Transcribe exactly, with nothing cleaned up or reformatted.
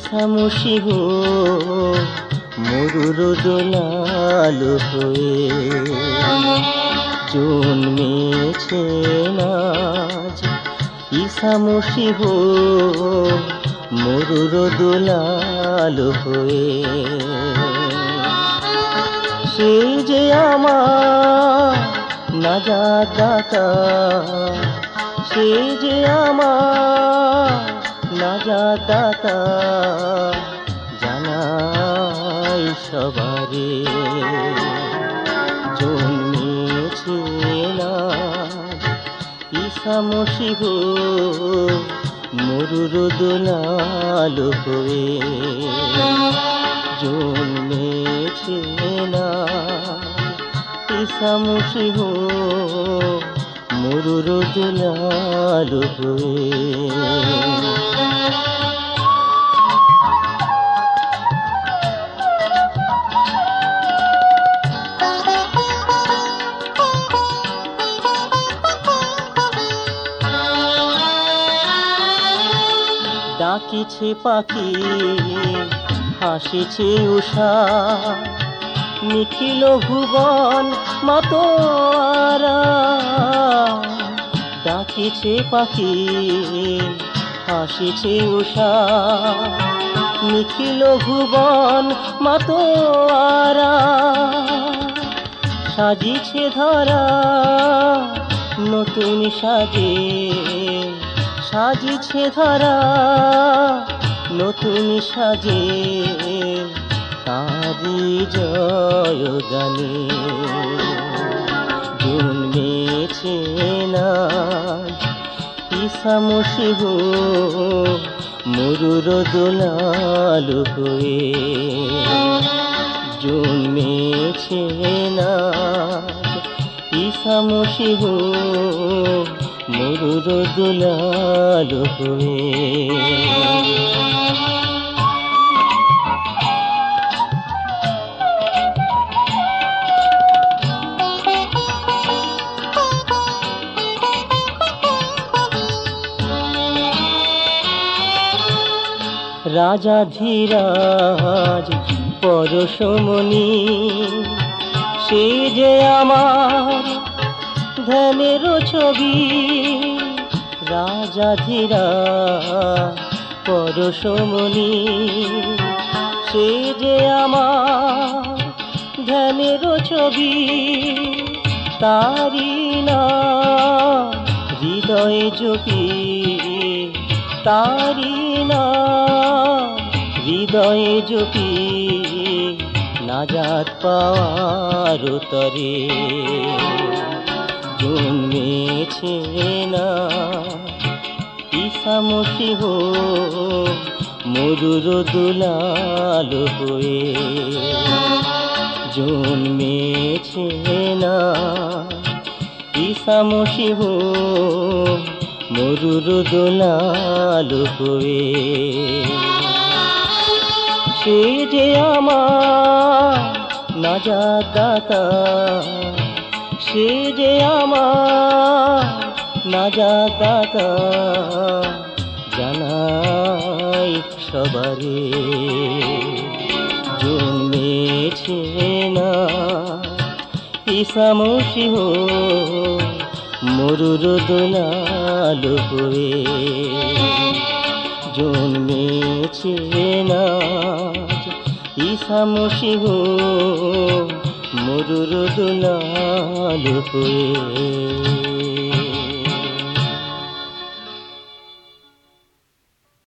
ইসামসি হো মরুর দোলাল হয়ে জন্মেছে আজ। ইসামসি হো মরুর দোলাল হয়ে সে যে আমার নাজাত দাতা, সে যে আমার নাজাত দাতা, জানাই সবারে জন্মেছে আজ। ইসামসি হো মরুর দোলাল হয়ে জন্মেছে আজ। ইসামসি হো মরুর দোলাল হয়ে। ডাকিছে পাখি হাসিছে উষা, নিখিল ভুবন মাতোয়ারা। ডাকিছে পাখি হাসিছে উষা, নিখিল ভুবন মাতোয়ারা। সাজিছে ধরা নতুন সাজে, সাজিছে ধরা নতুন সাজে, তারি জয় গানে জন্মেছে আজ। ইসামসি হো মরুর দোলাল হয়ে জন্মেছে আজ। ইসামসি হো মরুর দোলাল হয়ে। রাজা ধীরাজ পরশমণি, সে যে আমার ধ্যানের ছবি। রাজা ধীরাজ পরশমণি, সে যে আমার ধ্যানের ছবি। তারি নাম হৃদয়ে জপি, তারি নাম হৃদয়ে জপি, নাজাত পাওয়ার তরে জন্মেছে আজ। ইসামসি হো মরুর দোলাল হয়ে জন্মেছে আজ। ইসামসি হো মরুর দোলাল হয়ে সে যে আমার নাজাত দাতা, সে যে আমার নাজাত দাতা, জানাই সবারে জন্মেছে আজ। ইসামসি হো মরুর দোলাল হয়ে জন্মেছে আজ। ইসামসি হো মরুর দোলাল হয়ে।